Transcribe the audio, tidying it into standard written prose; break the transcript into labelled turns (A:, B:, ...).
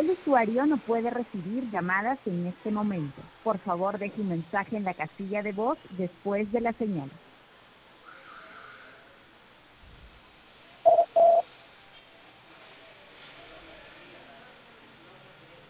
A: El usuario no puede recibir llamadas en este momento. Por favor, deje un mensaje en la casilla de voz después de la señal.